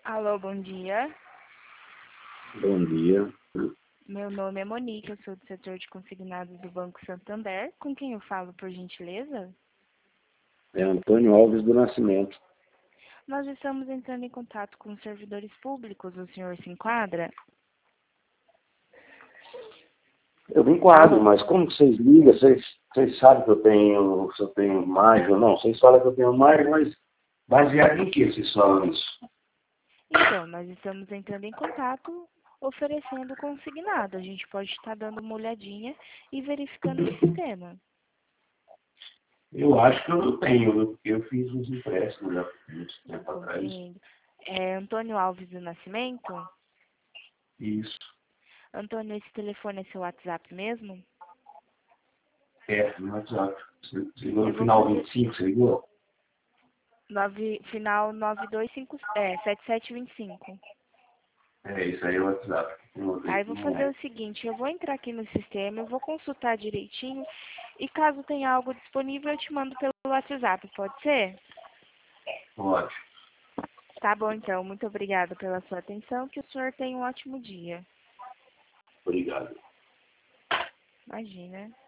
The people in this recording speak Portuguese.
Alô, bom dia. Bom dia. Meu nome é Monique, eu sou do setor de consignados do Banco Santander. Com quem eu falo, por gentileza? É Antônio Alves do Nascimento. Nós estamos entrando em contato com os servidores públicos. O senhor se enquadra? Eu me enquadro, Alô? mas como que vocês ligam? Vocês sabem que se eu tenho margem ou não? Vocês falam que eu tenho margem, mas baseado em que vocês falam isso? Então, nós estamos entrando em contato oferecendo consignado. A gente pode estar dando uma olhadinha e verificando o sistema. Eu acho que eu não tenho, viu? Porque eu fiz uns empréstimos já muito tempo atrás. Compreendo. É Antônio Alves do Nascimento? Isso. Antônio, esse telefone é seu WhatsApp mesmo? É, no WhatsApp. Você ligou Eu no vou final fazer 25, você ligou? final 925, 7725. É, isso aí é o WhatsApp. Aí vou Não fazer é. o seguinte, eu vou entrar aqui no sistema, eu vou consultar direitinho e caso tenha algo disponível eu te mando pelo WhatsApp, pode ser? Pode. Tá bom então, muito obrigada pela sua atenção, que o senhor tenha um ótimo dia. Obrigado. Imagina.